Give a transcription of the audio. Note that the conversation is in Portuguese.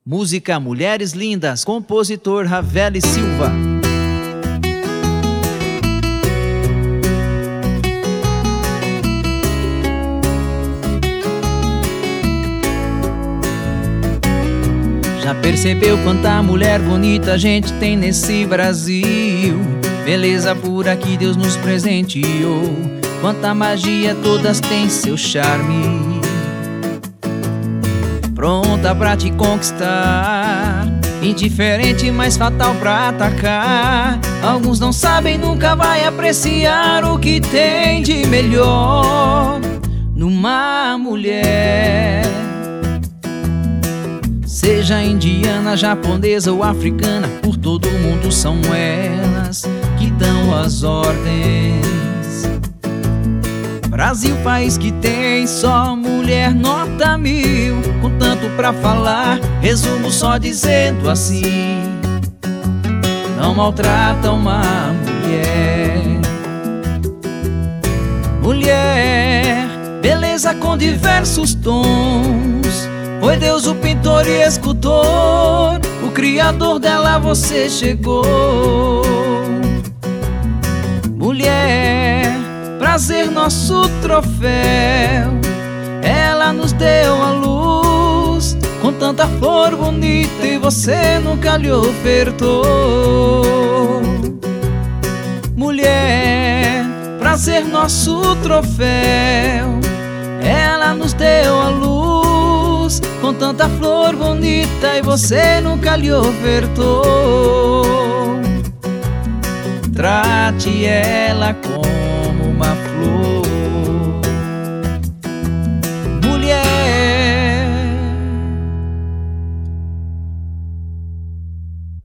Música Mulheres Lindas, compositor Ravelli Silva. Já percebeu quanta mulher bonita a gente tem nesse Brasil? Beleza pura que Deus nos presenteou. Quanta magia, todas têm seu charme. Pronta pra te conquistar, indiferente, mas fatal pra atacar. Alguns não sabem, nunca vai apreciar o que tem de melhor numa mulher. Seja indiana, japonesa ou africana, por todo mundo são elas que dão as ordens. Brasil, país que tem só mulher nota 1000. Com tanto pra falar, resumo só dizendo assim: não maltrata uma mulher. Mulher, beleza com diversos tons. Foi Deus o pintor e escultor, o criador dela você chegou. Mulher, prazer nosso troféu, ela nos deu a luz, com tanta flor bonita e você nunca lhe ofertou. Mulher, prazer nosso troféu, ela nos deu a luz, com tanta flor bonita e você nunca lhe ofertou. Trate ela com